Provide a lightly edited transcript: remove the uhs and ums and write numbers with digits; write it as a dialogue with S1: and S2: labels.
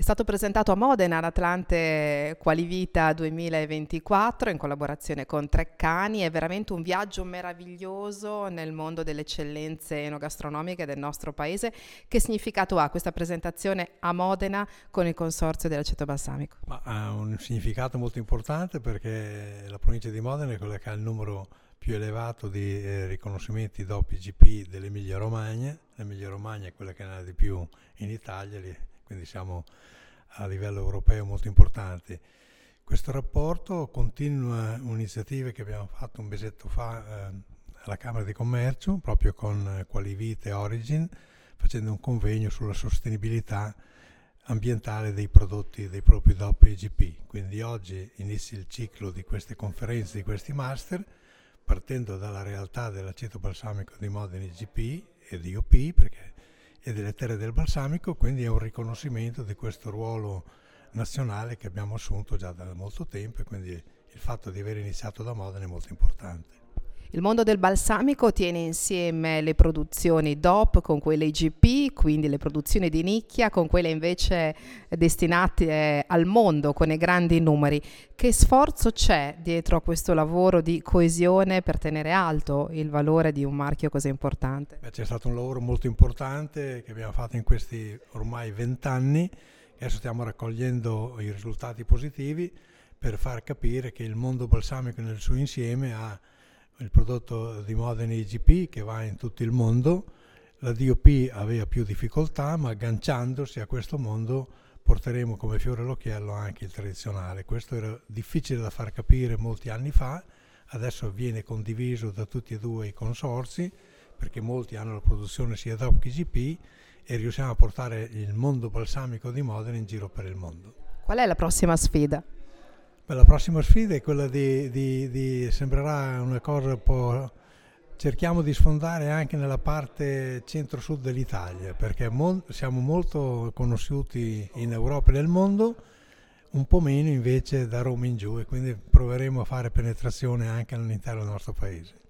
S1: stato presentato a Modena l'Atlante Qualivita 2024 in collaborazione con Treccani. È veramente un viaggio meraviglioso nel mondo delle eccellenze enogastronomiche del nostro paese. Che significato ha questa presentazione a Modena con il consorzio dell'aceto balsamico?
S2: Ma ha un significato molto importante perché la provincia di Modena è quella che ha il numero più elevato di riconoscimenti DOP IGP dell'Emilia Romagna. L'Emilia Romagna è quella che ne ha di più in Italia, quindi siamo a livello europeo molto importanti. Questo rapporto continua un'iniziativa che abbiamo fatto un mesetto fa alla Camera di Commercio, proprio con Qualivita e Origin, facendo un convegno sulla sostenibilità ambientale dei prodotti dei propri DOP IGP. Quindi oggi inizia il ciclo di queste conferenze, di questi master, partendo dalla realtà dell'aceto balsamico di Modena IGP e di OP e delle terre del balsamico, quindi è un riconoscimento di questo ruolo nazionale che abbiamo assunto già da molto tempo, e quindi il fatto di aver iniziato da Modena è molto importante.
S1: Il mondo del balsamico tiene insieme le produzioni DOP con quelle IGP, quindi le produzioni di nicchia con quelle invece destinate al mondo con i grandi numeri. Che sforzo c'è dietro a questo lavoro di coesione per tenere alto il valore di un marchio così importante?
S2: C'è stato un lavoro molto importante che abbiamo fatto in questi ormai 20 anni. Adesso stiamo raccogliendo i risultati positivi per far capire che il mondo balsamico nel suo insieme ha il prodotto di Modena IGP che va in tutto il mondo. La DOP aveva più difficoltà, ma agganciandosi a questo mondo porteremo come fiore all'occhiello anche il tradizionale. Questo era difficile da far capire molti anni fa, adesso viene condiviso da tutti e due i consorzi, perché molti hanno la produzione sia DOP che IGP, e riusciamo a portare il mondo balsamico di Modena in giro per il mondo.
S1: Qual è la prossima sfida?
S2: La prossima sfida è quella sembrerà una cosa un po'. Cerchiamo di sfondare anche nella parte centro-sud dell'Italia, perché siamo molto conosciuti in Europa e nel mondo, un po' meno invece da Roma in giù, e quindi proveremo a fare penetrazione anche all'interno del nostro paese.